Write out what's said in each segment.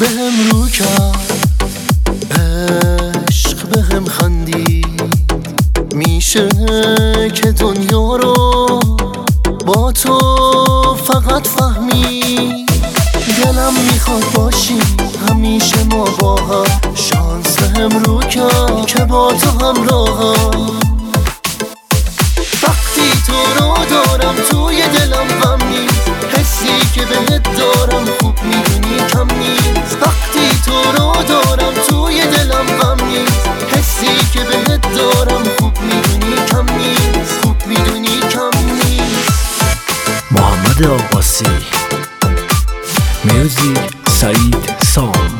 بهم رو کرد، عشق بهم خندید. میشه که دنیا رو با تو فقط فهمید. دلم میخواد باشی همیشه ما با هم، شانس بهم رو کرد که با تو همراهم. وقتی تو رو دارم توی دلم غم نیست، حسی که بهت دارم خوب میدونی کم نیست. وقتی تو رو دارم توی دلم غم نیست، حسی که بهت دارم خوب میدونی کم نیست، خوب میدونی کم نیست. محمد عباسی، میوزیک سعید سام.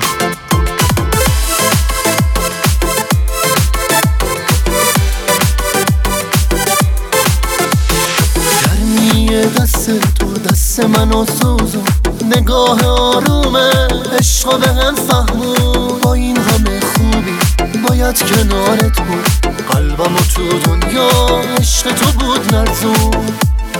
دست تو دست منو سوزون، نگاه آرومه عشقا بهم فهمون. با این همه خوبی باید کنارت بود، قلبمو تو دنیا عشق تو بود لرزون.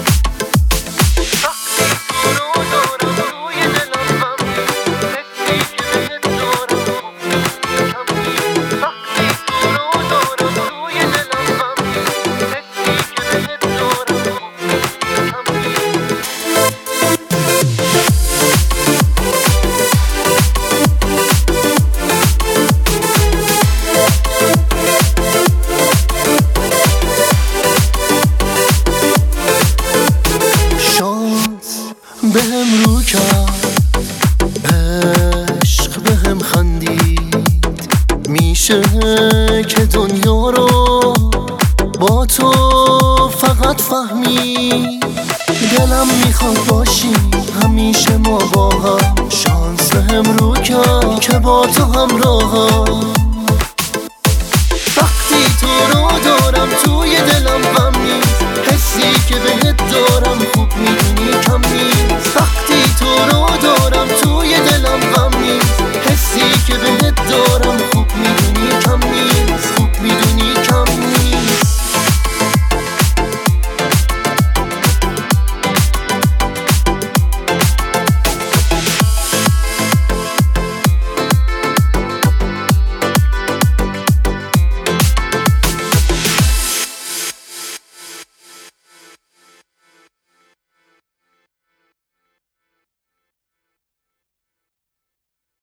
بهم رو کرد، عشق بهم خندید. میشه که دنیا رو با تو فقط فهمید. دلم میخواد باشی همیشه ما با هم، شانس بهم رو کرد که با تو همراهم.